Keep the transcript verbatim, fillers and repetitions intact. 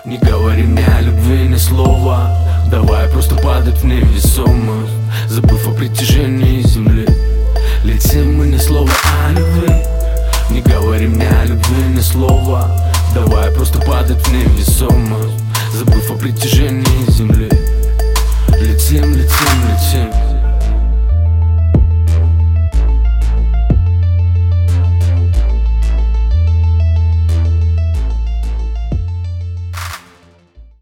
Не говори мне о любви ни слова, давай просто падать в невесомость. Забыв о притяжении земли, летим мы, ни слова о любви. Не говори мне о любви ни слова, давай просто падать в невесомость. Забыв о притяжении